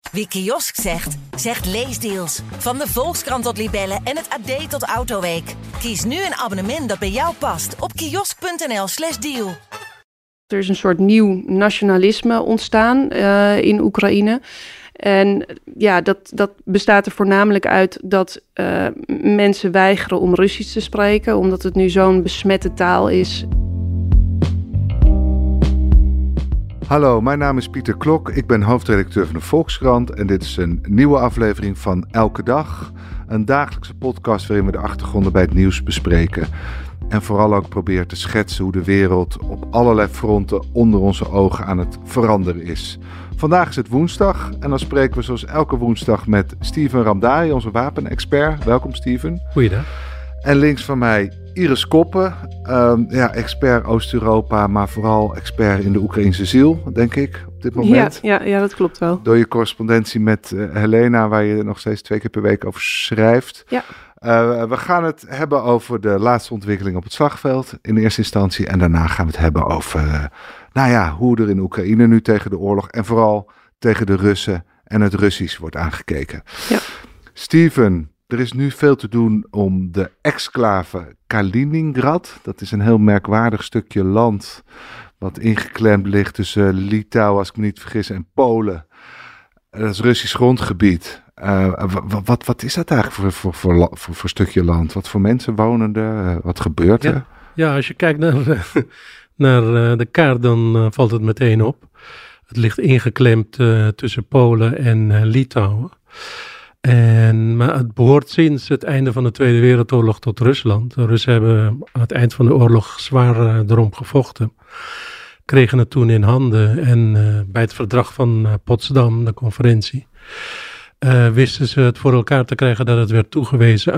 Wie kiosk zegt, zegt leesdeals. Van de Volkskrant tot Libellen en het AD tot Autoweek. Kies nu een abonnement dat bij jou past op kiosk.nl/deal. Er is een soort nieuw nationalisme ontstaan in Oekraïne. En ja, dat bestaat er voornamelijk uit dat mensen weigeren om Russisch te spreken, omdat het nu zo'n besmette taal is. Hallo, mijn naam is Pieter Klok. Ik ben hoofdredacteur van de Volkskrant en dit is een nieuwe aflevering van Elke Dag. Een dagelijkse podcast waarin we de achtergronden bij het nieuws bespreken. En vooral ook proberen te schetsen hoe de wereld op allerlei fronten onder onze ogen aan het veranderen is. Vandaag is het woensdag en dan spreken we zoals elke woensdag met Steven Ramdari, onze wapenexpert. Welkom Steven. Goeiedag. En links van mij Iris Koppen, expert Oost-Europa, maar vooral expert in de Oekraïnse ziel, denk ik, op dit moment. Ja, dat klopt wel. Door je correspondentie met Helena, waar je nog steeds 2 keer per week over schrijft. Ja. We gaan het hebben over de laatste ontwikkeling op het slagveld in eerste instantie. En daarna gaan we het hebben over hoe er in Oekraïne nu tegen de oorlog en vooral tegen de Russen en het Russisch wordt aangekeken. Ja. Steven, er is nu veel te doen om de exclave Kaliningrad. Dat is een heel merkwaardig stukje land wat ingeklemd ligt tussen Litouwen, als ik me niet vergis, en Polen. Dat is Russisch grondgebied. Wat is dat eigenlijk voor stukje land? Wat voor mensen wonen er? Wat gebeurt er? Ja, als je kijkt naar de kaart, dan valt het meteen op. Het ligt ingeklemd tussen Polen en Litouwen. Maar het behoort sinds het einde van de Tweede Wereldoorlog tot Rusland. De Russen hebben aan het eind van de oorlog zwaar erom gevochten. Kregen het toen in handen en bij het verdrag van Potsdam, de conferentie, wisten ze het voor elkaar te krijgen dat het werd toegewezen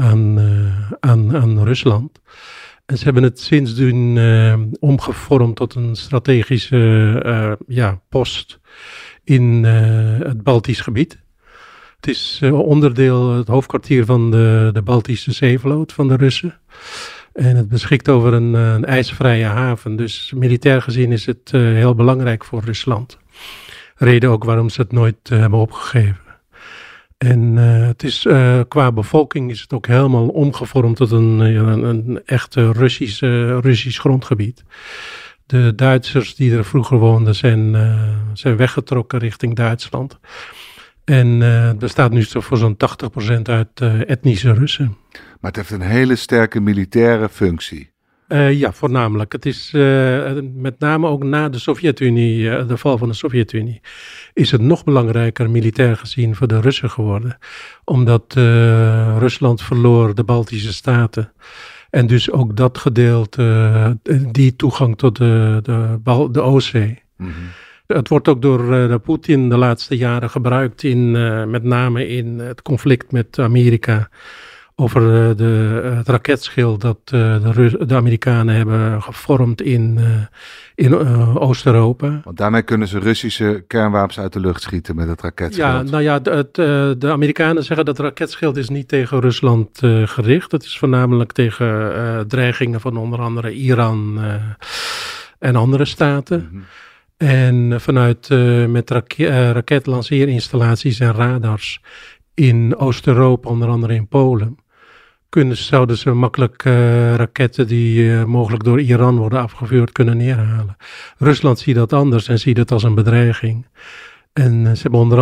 aan Rusland. En ze hebben het sindsdien omgevormd tot een strategische post in het Baltisch gebied. Het is het hoofdkwartier van de Baltische zeevloot van de Russen. En het beschikt over een ijsvrije haven. Dus militair gezien is het heel belangrijk voor Rusland. Reden ook waarom ze het nooit hebben opgegeven. En het is, qua bevolking is het ook helemaal omgevormd tot een echte Russisch grondgebied. De Duitsers die er vroeger woonden zijn weggetrokken richting Duitsland. En het bestaat nu voor zo'n 80% uit etnische Russen. Maar het heeft een hele sterke militaire functie. Ja, voornamelijk. Het is met name ook na de Sovjet-Unie, de val van de Sovjet-Unie, is het nog belangrijker militair gezien voor de Russen geworden. Omdat Rusland verloor de Baltische Staten. En dus ook dat gedeelte, die toegang tot de Oostzee. Mm-hmm. Het wordt ook door Poetin de laatste jaren gebruikt, met name in het conflict met Amerika, over het raketschild dat de Amerikanen hebben gevormd in Oost-Europa. Want daarmee kunnen ze Russische kernwapens uit de lucht schieten met het raketschild. Ja, de Amerikanen zeggen dat het raketschild is niet tegen Rusland gericht. Het is voornamelijk tegen dreigingen van onder andere Iran en andere staten. Mm-hmm. En vanuit met raketlanceerinstallaties en radars in Oost-Europa, onder andere in Polen, zouden ze makkelijk raketten die mogelijk door Iran worden afgevuurd kunnen neerhalen. Rusland ziet dat anders en ziet het als een bedreiging. En ze hebben onder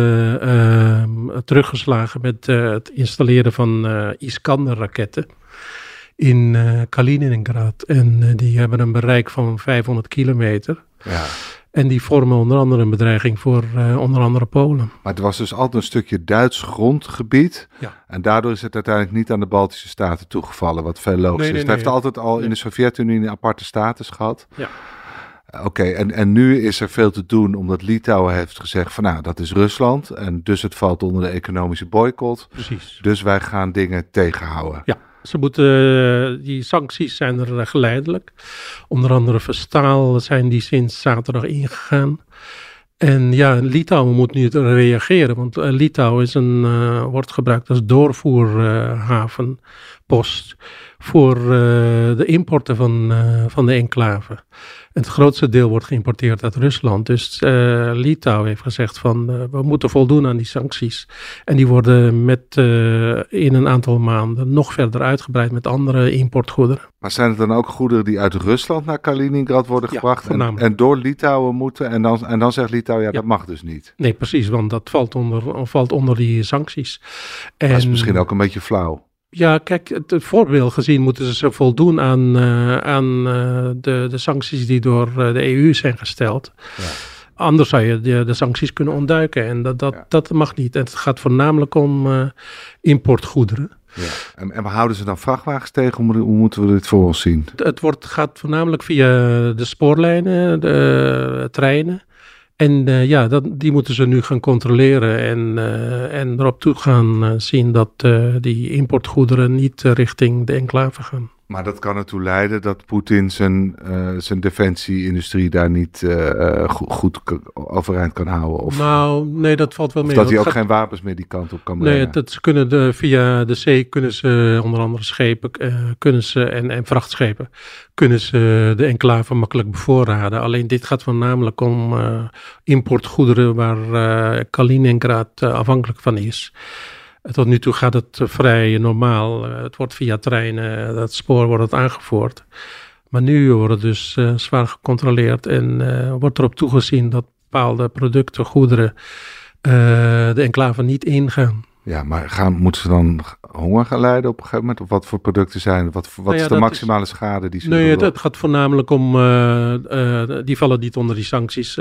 andere teruggeslagen met het installeren van Iskander-raketten in Kaliningrad. En die hebben een bereik van 500 kilometer. Ja. En die vormen onder andere een bedreiging voor onder andere Polen. Maar het was dus altijd een stukje Duits grondgebied. Ja. En daardoor is het uiteindelijk niet aan de Baltische Staten toegevallen, wat veel logisch is. Het heeft altijd al in de Sovjet-Unie een aparte status gehad. Ja. Oké, en nu is er veel te doen omdat Litouwen heeft gezegd van dat is Rusland. En dus het valt onder de economische boycott. Precies. Dus wij gaan dingen tegenhouden. Ja. Die sancties zijn er geleidelijk. Onder andere voor staal zijn die sinds zaterdag ingegaan. En Litouwen moet nu reageren, want Litouwen wordt gebruikt als doorvoerhaven post voor de importen van de enclave. En het grootste deel wordt geïmporteerd uit Rusland. Dus Litouwen heeft gezegd van we moeten voldoen aan die sancties. En die worden in een aantal maanden nog verder uitgebreid met andere importgoederen. Maar zijn het dan ook goederen die uit Rusland naar Kaliningrad worden gebracht en door Litouwen moeten? En dan zegt Litouwen, dat mag dus niet. Nee, precies, want dat valt onder die sancties. En dat is misschien ook een beetje flauw. Ja, kijk, het voorbeeld gezien moeten ze voldoen aan de sancties die door de EU zijn gesteld. Ja. Anders zou je de sancties kunnen ontduiken en dat mag niet. En het gaat voornamelijk om importgoederen. Ja. En houden ze dan vrachtwagens tegen? Hoe moeten we dit voor ons zien? Het gaat voornamelijk via de spoorlijnen, de treinen. En die moeten ze nu gaan controleren en erop toe gaan zien dat die importgoederen niet richting de enclave gaan. Maar dat kan ertoe leiden dat Poetin zijn defensie-industrie daar niet goed overeind kan houden? Of, nee, dat valt wel mee. Dat hij ook geen wapens meer die kant op kan brengen? Nee, ze kunnen via de zee kunnen ze onder andere schepen en vrachtschepen kunnen ze de enclave makkelijk bevoorraden. Alleen dit gaat voornamelijk om importgoederen waar Kaliningrad afhankelijk van is. Tot nu toe gaat het vrij normaal. Het wordt via treinen, dat spoor wordt het aangevoerd. Maar nu wordt het dus zwaar gecontroleerd en wordt erop toegezien dat bepaalde producten, goederen, de enclave niet ingaan. Ja, maar moeten ze dan honger gaan lijden op een gegeven moment? Of wat voor producten zijn? Wat is de maximale schade die ze doen? Nee, het gaat voornamelijk om, die vallen niet onder die sancties,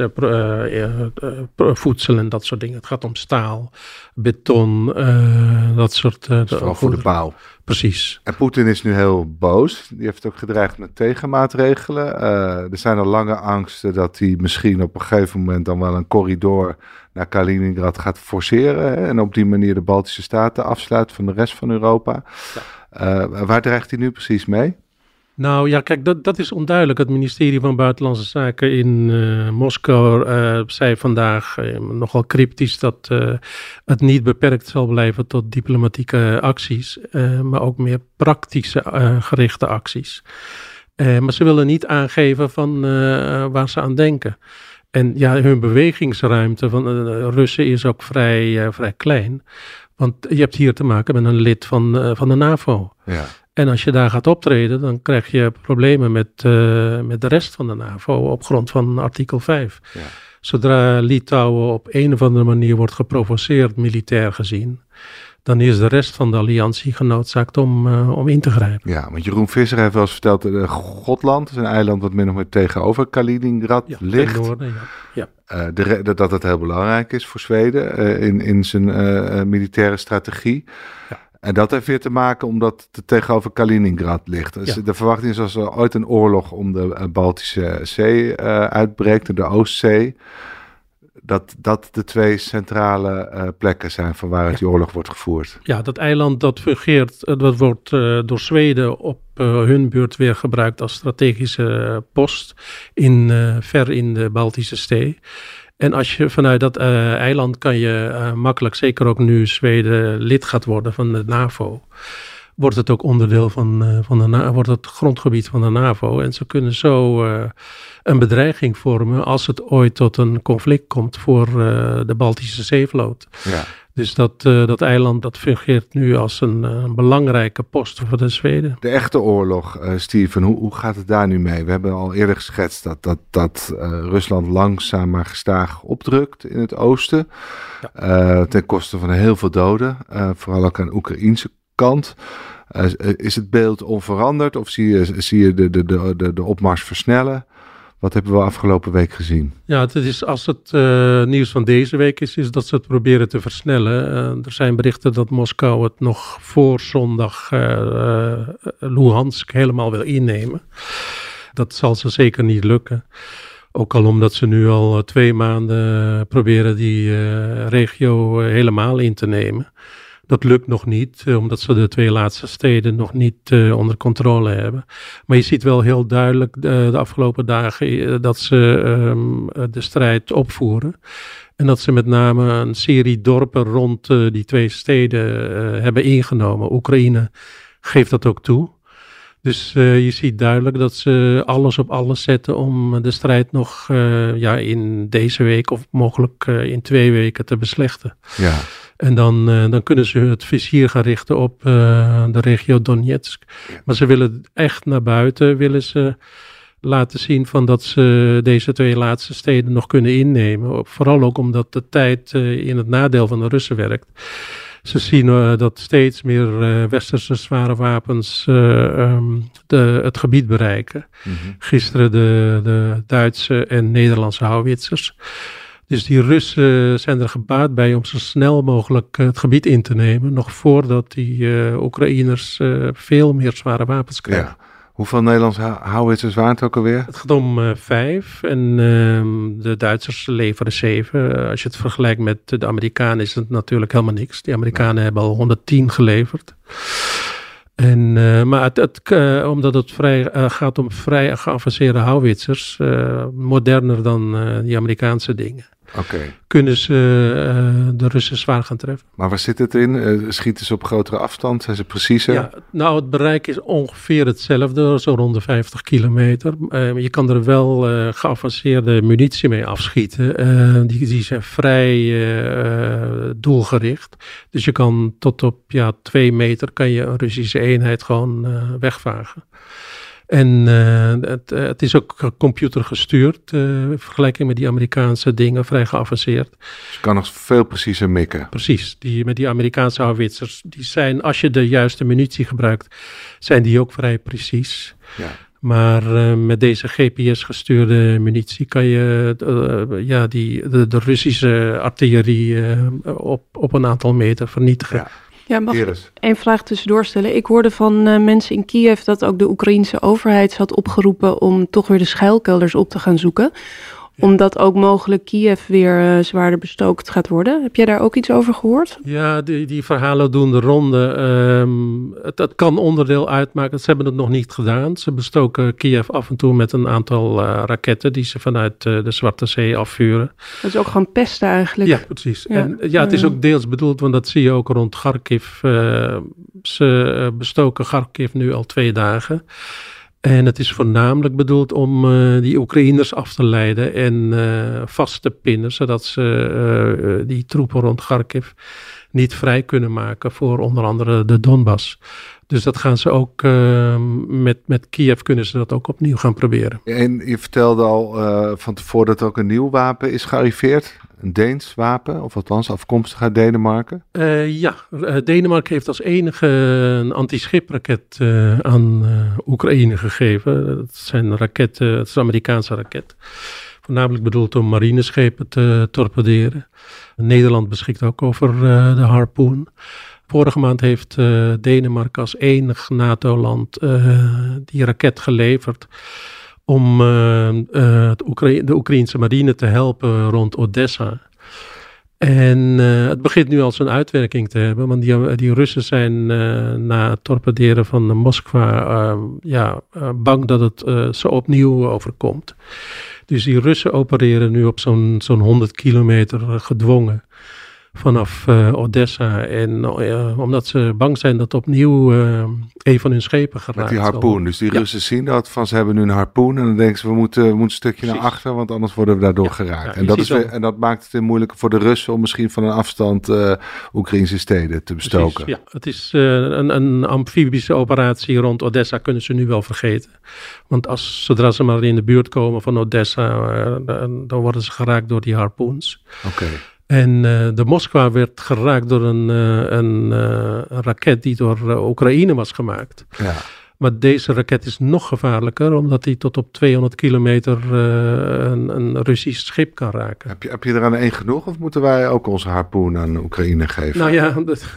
voedsel en dat soort dingen. Het gaat om staal, beton, dat soort vooral voor de bouw. Precies. En Poetin is nu heel boos. Die heeft ook gedreigd met tegenmaatregelen. Er zijn al lange angsten dat hij misschien op een gegeven moment dan wel een corridor naar Kaliningrad gaat forceren. En op die manier de Baltische Staten afsluit van de rest van Europa. Ja. Waar dreigt hij nu precies mee? Nou ja, kijk, dat is onduidelijk. Het ministerie van Buitenlandse Zaken in Moskou zei vandaag nogal cryptisch dat het niet beperkt zal blijven tot diplomatieke acties, maar ook meer praktische gerichte acties. Maar ze willen niet aangeven van waar ze aan denken. En ja, hun bewegingsruimte van de Russen is ook vrij klein. Want je hebt hier te maken met een lid van de NAVO. Ja. En als je daar gaat optreden, dan krijg je problemen met de rest van de NAVO op grond van artikel 5. Ja. Zodra Litouwen op een of andere manier wordt geprovoceerd, militair gezien, dan is de rest van de alliantie genoodzaakt om in te grijpen. Ja, want Jeroen Visser heeft wel eens verteld, Gotland is een eiland wat min of meer tegenover Kaliningrad ligt. Ten noorden, ja. Dat het heel belangrijk is voor Zweden in zijn militaire strategie. Ja. En dat heeft weer te maken omdat het tegenover Kaliningrad ligt. Dus de verwachting is als er ooit een oorlog om de Baltische Zee uitbreekt, de Oostzee, dat de twee centrale plekken zijn van waaruit die oorlog wordt gevoerd. Ja, dat eiland dat fungeert, dat wordt door Zweden op hun beurt weer gebruikt als strategische post ver in de Baltische Zee. En als je vanuit dat eiland kan je makkelijk, zeker ook nu Zweden lid gaat worden van de NAVO, wordt het ook onderdeel wordt het grondgebied van de NAVO. En ze kunnen zo een bedreiging vormen als het ooit tot een conflict komt voor de Baltische Zeevloot. Ja. Dus dat eiland dat fungeert nu als een belangrijke post voor de Zweden. De echte oorlog, Steven, hoe gaat het daar nu mee? We hebben al eerder geschetst dat Rusland langzaam maar gestaag opdrukt in het oosten. Ja. Ten koste van heel veel doden, vooral ook aan de Oekraïense kant. Is het beeld onveranderd of zie je de opmars versnellen? Wat hebben we afgelopen week gezien? Ja, het is, als het nieuws van deze week is dat ze het proberen te versnellen. Er zijn berichten dat Moskou het nog voor zondag Luhansk helemaal wil innemen. Dat zal ze zeker niet lukken. Ook al omdat ze nu al 2 maanden proberen die regio helemaal in te nemen. Dat lukt nog niet, omdat ze de 2 laatste steden nog niet onder controle hebben. Maar je ziet wel heel duidelijk de afgelopen dagen dat ze de strijd opvoeren. En dat ze met name een serie dorpen rond die 2 steden hebben ingenomen. Oekraïne geeft dat ook toe. Dus je ziet duidelijk dat ze alles op alles zetten om de strijd nog in deze week of mogelijk in 2 weken te beslechten. Ja. En dan kunnen ze het vizier gaan richten op de regio Donetsk. Maar ze willen echt naar buiten, willen ze laten zien van dat ze deze 2 laatste steden nog kunnen innemen. Vooral ook omdat de tijd in het nadeel van de Russen werkt. Ze zien dat steeds meer westerse zware wapens het gebied bereiken. Mm-hmm. Gisteren de Duitse en Nederlandse houwitsers. Dus die Russen zijn er gebaat bij om zo snel mogelijk het gebied in te nemen. Nog voordat die Oekraïners veel meer zware wapens krijgen. Ja. Hoeveel Nederlandse houwitsers waren het ook alweer? Het gaat om 5 en de Duitsers leveren 7. Als je het vergelijkt met de Amerikanen is het natuurlijk helemaal niks. De Amerikanen hebben al 110 geleverd. Maar omdat het gaat om vrij geavanceerde houwitsers, moderner dan die Amerikaanse dingen. Okay. Kunnen ze de Russen zwaar gaan treffen. Maar waar zit het in? Schieten ze op grotere afstand? Zijn ze preciezer? Ja, nou, het bereik is ongeveer hetzelfde, zo rond de 50 kilometer. Je kan er wel geavanceerde munitie mee afschieten. Die zijn vrij doelgericht. Dus je kan tot op 2 meter kan je een Russische eenheid gewoon wegvagen. En het is ook computergestuurd, in vergelijking met die Amerikaanse dingen, vrij geavanceerd. Dus je kan nog veel preciezer mikken. Precies, met die Amerikaanse houwitsers, die zijn, als je de juiste munitie gebruikt, zijn die ook vrij precies. Ja. Maar met deze GPS-gestuurde munitie kan je de Russische artillerie op een aantal meter vernietigen. Ja. Ja, mag ik 1 vraag tussendoor stellen? Ik hoorde van mensen in Kiev dat ook de Oekraïense overheid had opgeroepen om toch weer de schuilkelders op te gaan zoeken. Ja. Omdat ook mogelijk Kiev weer zwaarder bestookt gaat worden. Heb jij daar ook iets over gehoord? Ja, die verhalen doen de ronde. Het kan onderdeel uitmaken. Ze hebben het nog niet gedaan. Ze bestoken Kiev af en toe met een aantal raketten die ze vanuit de Zwarte Zee afvuren. Dat is ook gewoon pesten eigenlijk. Ja, precies. Ja. En het is ook deels bedoeld, want dat zie je ook rond Kharkiv. Ze bestoken Kharkiv nu al 2 dagen. En het is voornamelijk bedoeld om die Oekraïners af te leiden en vast te pinnen, zodat ze die troepen rond Kharkiv niet vrij kunnen maken voor onder andere de Donbass. Dus dat gaan ze ook, met Kiev kunnen ze dat ook opnieuw gaan proberen. En je vertelde al van tevoren dat er ook een nieuw wapen is gearriveerd. Een Deens wapen, of althans afkomstig uit Denemarken? Denemarken heeft als enige een anti-schipraket aan Oekraïne gegeven. Dat zijn raketten, het is een Amerikaanse raket. Voornamelijk bedoeld om marineschepen te torpederen. Nederland beschikt ook over de Harpoon. Vorige maand heeft Denemarken als enig NATO-land die raket geleverd om de Oekraïense marine te helpen rond Odessa. En het begint nu al zijn uitwerking te hebben, want die Russen zijn na het torpederen van Moskva bang dat het zo opnieuw overkomt. Dus die Russen opereren nu op zo'n 100 kilometer gedwongen vanaf Odessa. En omdat ze bang zijn dat opnieuw een van hun schepen geraakt. Met die harpoen. Dus die Russen zien dat van ze hebben nu een harpoen. En dan denken ze we moeten een stukje naar achter. Want anders worden we daardoor geraakt. En dat maakt het weer moeilijker voor de Russen om misschien van een afstand Oekraïnse steden te bestoken. Precies, ja, het is een amfibische operatie rond Odessa kunnen ze nu wel vergeten. Want zodra ze maar in de buurt komen van Odessa, dan worden ze geraakt door die harpoens. Oké. En de Moskwa werd geraakt door een raket die door Oekraïne was gemaakt. Ja. Maar deze raket is nog gevaarlijker, omdat die tot op 200 kilometer een Russisch schip kan raken. Heb je er aan 1 genoeg, of moeten wij ook onze harpoen aan Oekraïne geven? Nou ja,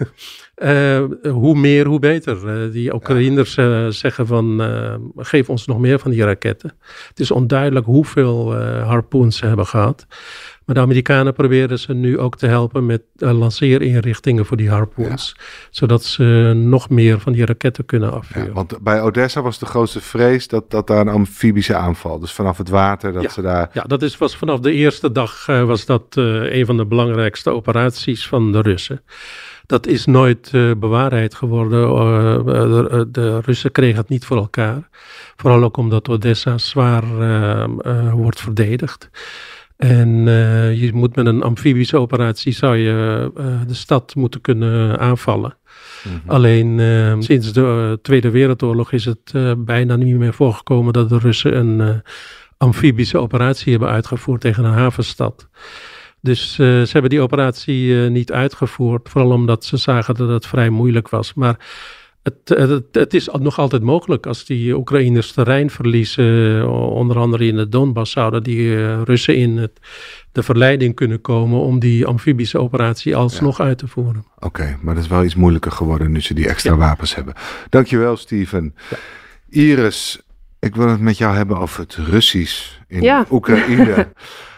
hoe meer, hoe beter. Die Oekraïners zeggen van, geef ons nog meer van die raketten. Het is onduidelijk hoeveel harpoens ze hebben gehad. Maar de Amerikanen proberen ze nu ook te helpen met lanceerinrichtingen voor die harpoens. Ja. Zodat ze nog meer van die raketten kunnen afvuren. Ja, want bij Odessa was de grootste vrees dat daar een amfibische aanval. Dus vanaf het water ze daar... Ja, dat was vanaf de eerste dag was dat een van de belangrijkste operaties van de Russen. Dat is nooit bewaarheid geworden. De Russen kregen het niet voor elkaar. Vooral ook omdat Odessa zwaar wordt verdedigd. En je moet met een amfibische operatie zou je de stad moeten kunnen aanvallen. Mm-hmm. Alleen sinds de Tweede Wereldoorlog is het bijna niet meer voorgekomen dat de Russen een amfibische operatie hebben uitgevoerd tegen een havenstad. Dus ze hebben die operatie niet uitgevoerd, vooral omdat ze zagen dat het vrij moeilijk was. Maar het is nog altijd mogelijk als die Oekraïners terrein verliezen, onder andere in de Donbass, zouden die Russen in de verleiding kunnen komen om die amfibische operatie alsnog uit te voeren. Oké, maar dat is wel iets moeilijker geworden nu ze die extra wapens hebben. Dankjewel, Steven. Ja. Iris, ik wil het met jou hebben over het Russisch in Oekraïne.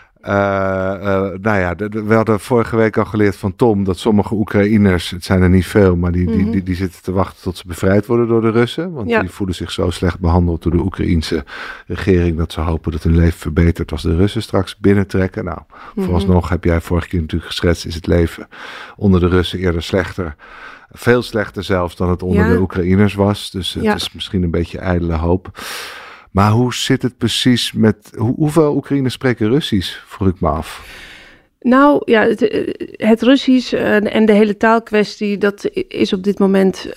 We hadden vorige week al geleerd van Tom dat sommige Oekraïners, het zijn er niet veel, maar die zitten te wachten tot ze bevrijd worden door de Russen. Want die voelen zich zo slecht behandeld door de Oekraïense regering dat ze hopen dat hun leven verbetert als de Russen straks binnentrekken. Nou, vooralsnog heb jij vorige keer natuurlijk geschetst, is het leven onder de Russen eerder slechter. Veel slechter zelfs dan het onder de Oekraïners was. Dus het is misschien een beetje ijdele hoop. Maar hoe zit het precies met... Hoeveel Oekraïners spreken Russisch, vroeg ik me af. Nou ja, het Russisch en de hele taalkwestie, dat is op dit moment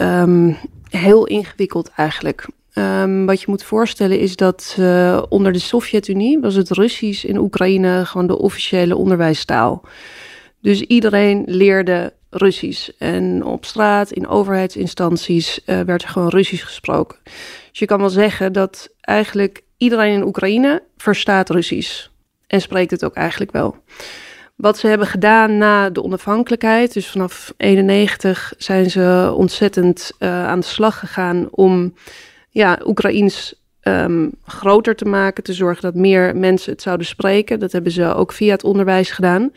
heel ingewikkeld eigenlijk. Wat je moet voorstellen is dat onder de Sovjet-Unie was het Russisch in Oekraïne gewoon de officiële onderwijstaal. Dus iedereen leerde Russisch. En op straat, in overheidsinstanties, werd er gewoon Russisch gesproken. Dus je kan wel zeggen dat eigenlijk iedereen in Oekraïne verstaat Russisch. En spreekt het ook eigenlijk wel. Wat ze hebben gedaan na de onafhankelijkheid, dus vanaf 1991 zijn ze ontzettend aan de slag gegaan om Oekraïens groter te maken, te zorgen dat meer mensen het zouden spreken. Dat hebben ze ook via het onderwijs gedaan.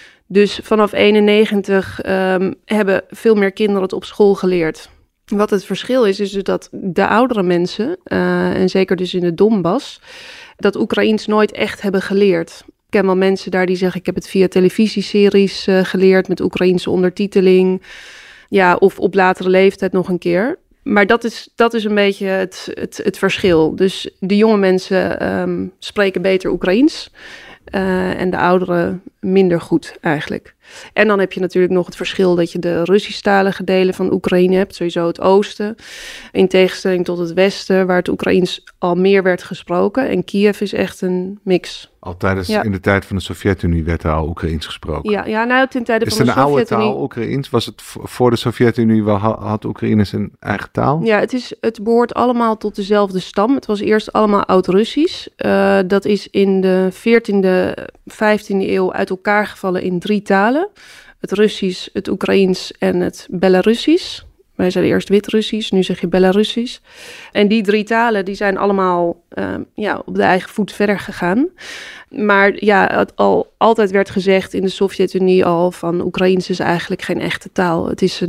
Dus vanaf 1991 hebben veel meer kinderen het op school geleerd. Wat het verschil is dus dat de oudere mensen, en zeker dus in de Donbass, dat Oekraïens nooit echt hebben geleerd. Ik ken wel mensen daar die zeggen, ik heb het via televisieseries geleerd met Oekraïense ondertiteling. Ja, of op latere leeftijd nog een keer. Maar dat is een beetje het verschil. Dus de jonge mensen spreken beter Oekraïens. En de ouderen minder goed eigenlijk. En dan heb je natuurlijk nog het verschil dat je de Russisch-talige delen van Oekraïne hebt. Sowieso het oosten. In tegenstelling tot het westen, waar het Oekraïens al meer werd gesproken. En Kiev is echt een mix. Al tijdens in de tijd van de Sovjet-Unie werd er al Oekraïens gesproken. Ja, nou ten tijde van de Sovjet-Unie. Is het een oude taal, Oekraïens? Was het voor de Sovjet-Unie wel, had Oekraïne zijn eigen taal? Ja, het behoort allemaal tot dezelfde stam. Het was eerst allemaal Oud-Russisch. Dat is in de 14e, 15e eeuw uit elkaar gevallen in 3 talen. Het Russisch, het Oekraïens en het Belarussisch. Wij zeiden eerst Wit-Russisch, nu zeg je Belarussisch. En die 3 talen die zijn allemaal op de eigen voet verder gegaan. Maar het altijd werd gezegd in de Sovjet-Unie al van Oekraïens is eigenlijk geen echte taal. Het is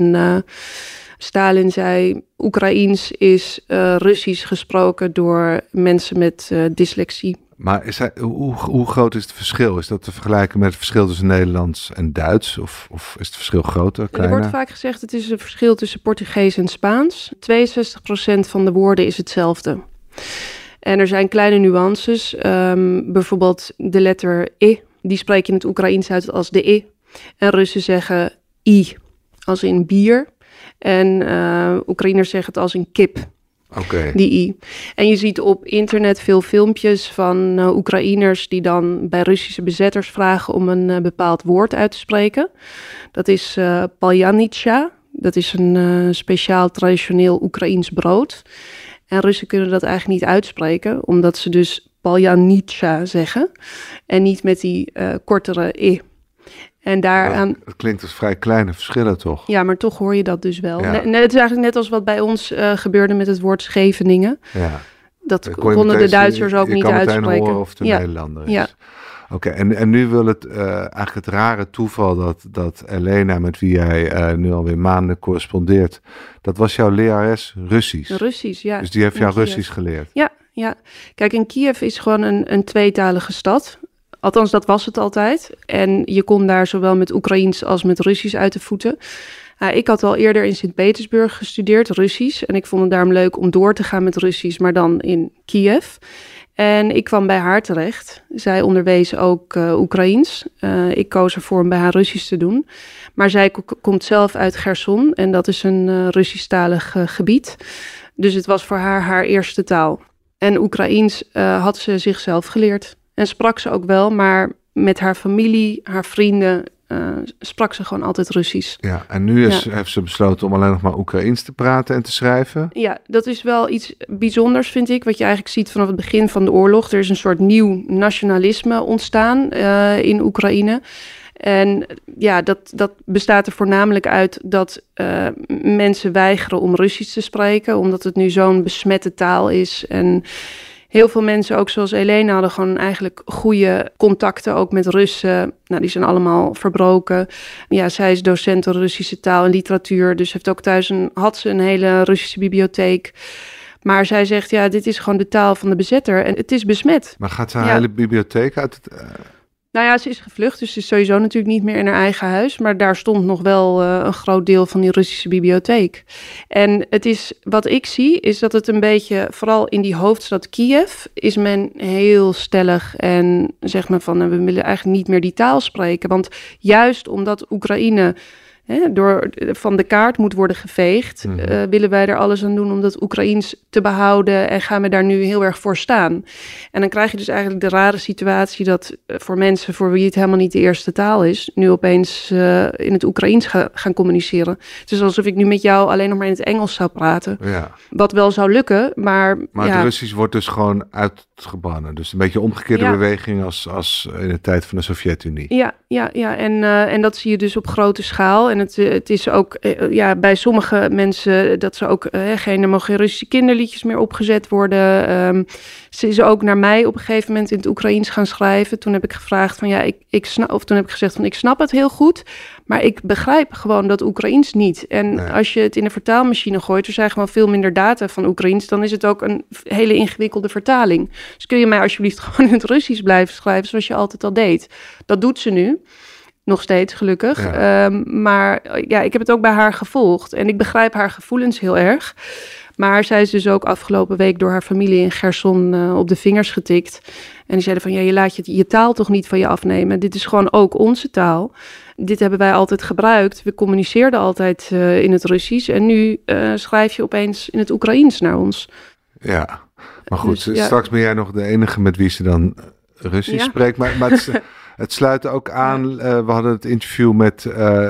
Stalin zei, Oekraïens is Russisch gesproken door mensen met dyslexie. Maar hoe groot is het verschil? Is dat te vergelijken met het verschil tussen Nederlands en Duits? Of is het verschil groter, kleiner? Er wordt vaak gezegd, het is een verschil tussen Portugees en Spaans. 62% van de woorden is hetzelfde. En er zijn kleine nuances. Bijvoorbeeld de letter E, die spreek je in het Oekraïens uit als de E. En Russen zeggen I, als in bier. En Oekraïners zeggen het als in kip. Okay. Die I. En je ziet op internet veel filmpjes van Oekraïners die dan bij Russische bezetters vragen om een bepaald woord uit te spreken. Dat is paljanitsa. Dat is een speciaal traditioneel Oekraïens brood. En Russen kunnen dat eigenlijk niet uitspreken, omdat ze dus paljanitsa zeggen. En niet met die kortere I. En daaraan... Het klinkt als vrij kleine verschillen, toch? Ja, maar toch hoor je dat dus wel. Ja. Het is eigenlijk net als wat bij ons gebeurde met het woord Scheveningen. Ja. Dat konden de Duitsers ook niet uitspreken. Je kan meteen horen of het een Nederlander is. Ja. Oké, en nu wil het eigenlijk het rare toeval dat Elena, met wie jij nu alweer maanden correspondeert, dat was jouw lerares Russisch. Russisch, ja. Dus die heeft jou Russisch geleerd? Ja. Kijk, en Kiev is gewoon een tweetalige stad. Althans, dat was het altijd. En je kon daar zowel met Oekraïens als met Russisch uit de voeten. Ik had al eerder in Sint-Petersburg gestudeerd, Russisch. En ik vond het daarom leuk om door te gaan met Russisch, maar dan in Kiev. En ik kwam bij haar terecht. Zij onderwees ook Oekraïens. Ik koos ervoor om bij haar Russisch te doen. Maar zij komt zelf uit Cherson en dat is een Russisch-talig gebied. Dus het was voor haar eerste taal. En Oekraïens had ze zichzelf geleerd. En sprak ze ook wel, maar met haar familie, haar vrienden, sprak ze gewoon altijd Russisch. Ja, en nu heeft ze besloten om alleen nog maar Oekraïens te praten en te schrijven. Ja, dat is wel iets bijzonders, vind ik. Wat je eigenlijk ziet vanaf het begin van de oorlog. Er is een soort nieuw nationalisme ontstaan in Oekraïne. En ja, dat bestaat er voornamelijk uit dat mensen weigeren om Russisch te spreken, omdat het nu zo'n besmette taal is. En heel veel mensen, ook zoals Elena, hadden gewoon eigenlijk goede contacten, ook met Russen. Nou, die zijn allemaal verbroken. Ja, zij is docent Russische taal en literatuur, dus heeft ook thuis had ze een hele Russische bibliotheek. Maar zij zegt, ja, dit is gewoon de taal van de bezetter en het is besmet. Maar gaat ze haar hele bibliotheek uit het... Nou ja, ze is gevlucht, dus ze is sowieso natuurlijk niet meer in haar eigen huis. Maar daar stond nog wel een groot deel van die Russische bibliotheek. En het is, wat ik zie, is dat het een beetje, vooral in die hoofdstad Kiev, is men heel stellig en zegt men van, we willen eigenlijk niet meer die taal spreken. Want juist omdat Oekraïne van de kaart moet worden geveegd, willen wij er alles aan doen om dat Oekraïens te behouden en gaan we daar nu heel erg voor staan. En dan krijg je dus eigenlijk de rare situatie dat voor mensen voor wie het helemaal niet de eerste taal is, nu opeens in het Oekraïens gaan communiceren. Het is alsof ik nu met jou alleen nog maar in het Engels zou praten. Ja. Wat wel zou lukken, maar het Russisch wordt dus gewoon uitgebannen. Dus een beetje een omgekeerde beweging als in de tijd van de Sovjet-Unie. Ja. En dat zie je dus op grote schaal. En het is ook bij sommige mensen dat ze ook er mogen geen Russische kinderliedjes meer opgezet worden. Ze is ook naar mij op een gegeven moment in het Oekraïens gaan schrijven. Toen heb ik gevraagd van toen heb ik gezegd van ik snap het heel goed, maar ik begrijp gewoon dat Oekraïens niet. En als je het in de vertaalmachine gooit, er zijn gewoon veel minder data van Oekraïens, dan is het ook een hele ingewikkelde vertaling. Dus kun je mij alsjeblieft gewoon in het Russisch blijven schrijven zoals je altijd al deed. Dat doet ze nu. Nog steeds, gelukkig. Ja. Maar ik heb het ook bij haar gevolgd. En ik begrijp haar gevoelens heel erg. Maar zij is dus ook afgelopen week door haar familie in Cherson op de vingers getikt. En die zeiden van, je laat je taal toch niet van je afnemen. Dit is gewoon ook onze taal. Dit hebben wij altijd gebruikt. We communiceerden altijd in het Russisch. En nu schrijf je opeens in het Oekraïens naar ons. Ja, maar goed, dus, straks ben jij nog de enige met wie ze dan Russisch spreekt. Maar het sluit ook aan, we hadden het interview met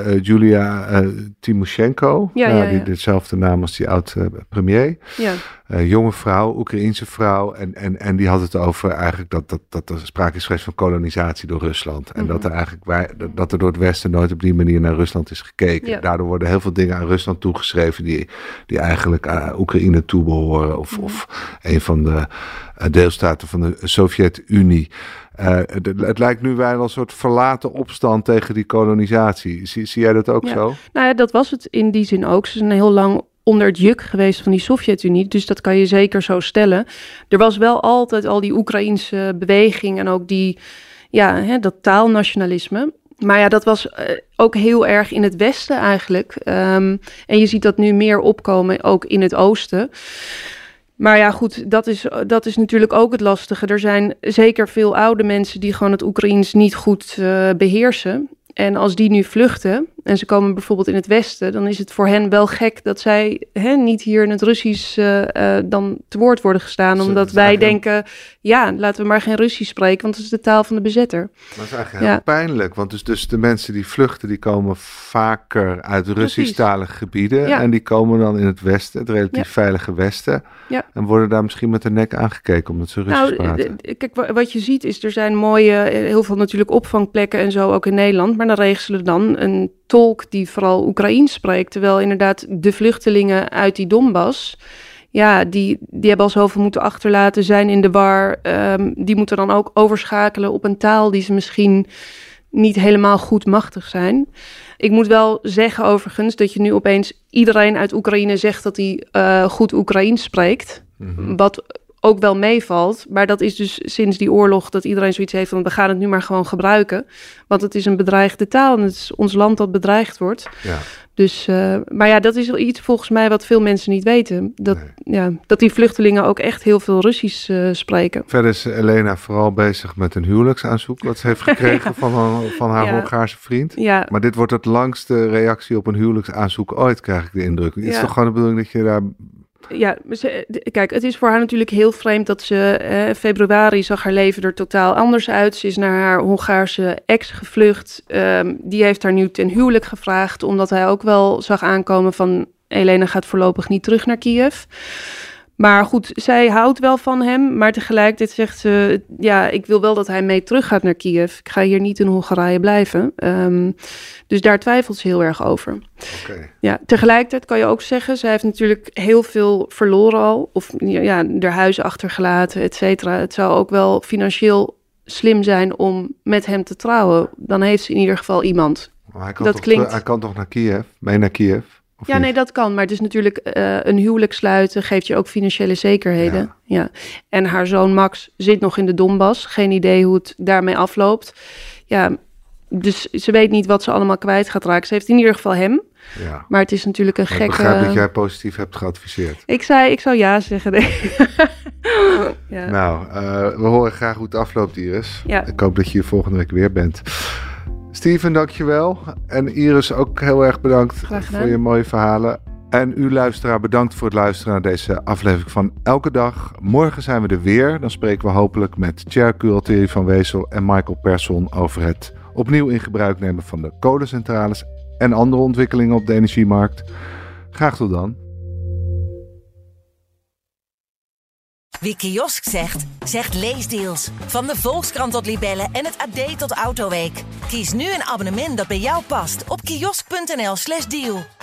Julia Timoshenko, die dezelfde naam als die oud-premier. Jonge vrouw, Oekraïense vrouw. En die had het over eigenlijk dat er sprake is geweest van kolonisatie door Rusland. En dat er eigenlijk dat er door het Westen nooit op die manier naar Rusland is gekeken. Ja. Daardoor worden heel veel dingen aan Rusland toegeschreven die eigenlijk aan Oekraïne toebehoren. Of een van de deelstaten van de Sovjet-Unie. Het lijkt nu wel een soort verlaten opstand tegen die kolonisatie. Zie jij dat ook zo? Nou ja, dat was het in die zin ook. Ze zijn heel lang onder het juk geweest van die Sovjet-Unie. Dus dat kan je zeker zo stellen. Er was wel altijd al die Oekraïense beweging en ook dat taalnationalisme. Maar ja, dat was ook heel erg in het Westen eigenlijk. En je ziet dat nu meer opkomen ook in het Oosten. Maar ja, goed, dat is natuurlijk ook het lastige. Er zijn zeker veel oude mensen die gewoon het Oekraïens niet goed beheersen. En als die nu vluchten en ze komen bijvoorbeeld in het Westen, dan is het voor hen wel gek dat zij niet hier in het Russisch dan te woord worden gestaan. Omdat wij denken, laten we maar geen Russisch spreken, want het is de taal van de bezetter. Maar dat is eigenlijk heel pijnlijk, want dus de mensen die vluchten, die komen vaker uit Russisch-talige gebieden. Ja. En die komen dan in het Westen, het relatief veilige Westen. Ja. En worden daar misschien met de nek aangekeken omdat ze Russisch praten. Kijk, wat je ziet is, er zijn heel veel natuurlijk opvangplekken en zo ook in Nederland. Maar dan regelen dan een tolk die vooral Oekraïens spreekt. Terwijl inderdaad de vluchtelingen uit die Donbass, die hebben al zoveel moeten achterlaten, zijn in de war. Die moeten dan ook overschakelen op een taal die ze misschien niet helemaal goed machtig zijn. Ik moet wel zeggen overigens dat je nu opeens iedereen uit Oekraïne zegt dat hij goed Oekraïens spreekt. Mm-hmm. Wat ook wel meevalt. Maar dat is dus sinds die oorlog dat iedereen zoiets heeft van we gaan het nu maar gewoon gebruiken. Want het is een bedreigde taal en het is ons land dat bedreigd wordt. Ja. Dus, maar ja, dat is iets volgens mij wat veel mensen niet weten. Dat die vluchtelingen ook echt heel veel Russisch spreken. Verder is Elena vooral bezig met een huwelijksaanzoek wat ze heeft gekregen van haar Hongaarse vriend. Ja. Maar dit wordt het langste reactie op een huwelijksaanzoek ooit, krijg ik de indruk. Het is toch gewoon de bedoeling dat je daar... Ja, kijk, het is voor haar natuurlijk heel vreemd dat ze... februari zag haar leven er totaal anders uit. Ze is naar haar Hongaarse ex gevlucht. Die heeft haar nu ten huwelijk gevraagd... omdat hij ook wel zag aankomen van... Elena gaat voorlopig niet terug naar Kiev. Maar goed, zij houdt wel van hem. Maar tegelijkertijd zegt ze... ja, ik wil wel dat hij mee terug gaat naar Kiev. Ik ga hier niet in Hongarije blijven. Dus daar twijfelt ze heel erg over. Okay. Ja, tegelijkertijd kan je ook zeggen... zij heeft natuurlijk heel veel verloren al. Of ja, haar huis achtergelaten, et cetera. Het zou ook wel financieel slim zijn om met hem te trouwen. Dan heeft ze in ieder geval iemand. Hij kan toch naar Kiev? Mee naar Kiev? Ja, nee, dat kan. Maar het is natuurlijk een huwelijk sluiten geeft je ook financiële zekerheden. Ja. En haar zoon Max zit nog in de Donbass. Geen idee hoe het daarmee afloopt. Ja, dus ze weet niet wat ze allemaal kwijt gaat raken. Ze heeft in ieder geval hem. Ja. Maar het is natuurlijk een gekke... Ik begrijp dat jij positief hebt geadviseerd. Ik zou ja zeggen. Ja. Nou, we horen graag hoe het afloopt, Iris. Ja. Ik hoop dat je hier volgende week weer bent. Steven, dankjewel. En Iris, ook heel erg bedankt voor je mooie verhalen. En u luisteraar, bedankt voor het luisteren naar deze aflevering van Elke Dag. Morgen zijn we er weer. Dan spreken we hopelijk met Tjer Curalteri van Wezel en Michael Persson over het opnieuw in gebruik nemen van de kolencentrales en andere ontwikkelingen op de energiemarkt. Graag tot dan. Wie kiosk zegt, zegt leesdeals. Van de Volkskrant tot Libellen en het AD tot Autoweek. Kies nu een abonnement dat bij jou past op kiosk.nl/deal.